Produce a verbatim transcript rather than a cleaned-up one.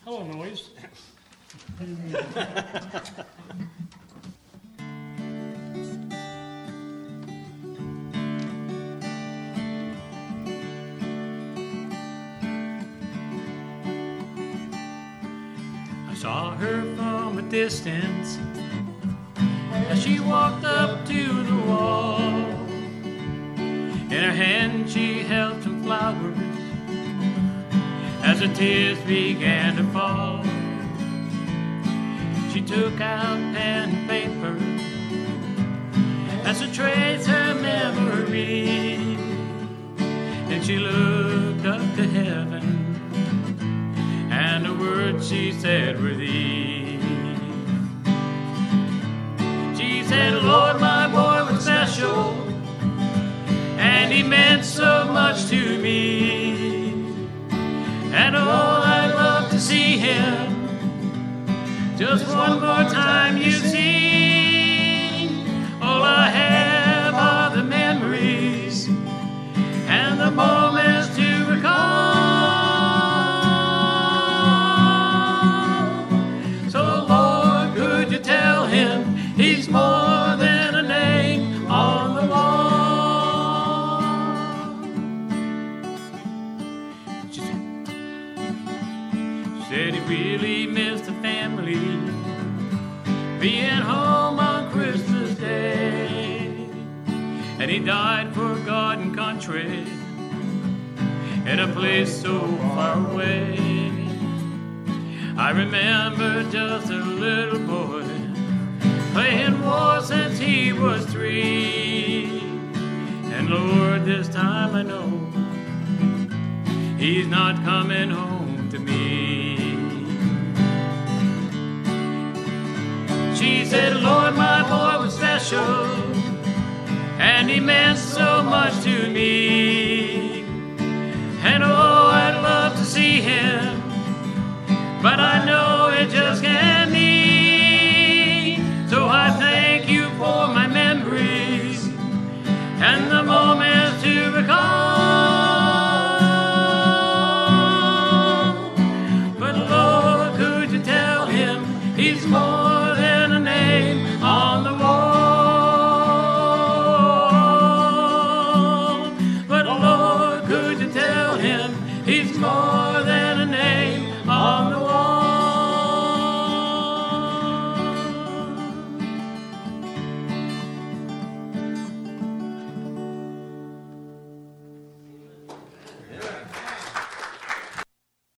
Hello, noise. I saw her from a distance as she walked up to the wall. In her hand she held some flowers as the tears began to fall. She took out pen and paper as to trace her memory, and she looked up to heaven, and the words she said were these. She said, Lord, my boy was special, and he meant so much to me. And oh, I'd love to see him just one more time, you see. All I have are the memories and the moments to recall. So Lord, could you tell him he's more than a name on the wall? She said, Said he really missed the family, being home on Christmas Day. And he died for God and country in a place so far away. I remember just a little boy playing war since he was three. And Lord, this time I know he's not coming home to me. She said, Lord, my boy was special, and he meant so much to me. And oh, I'd love to see him, but I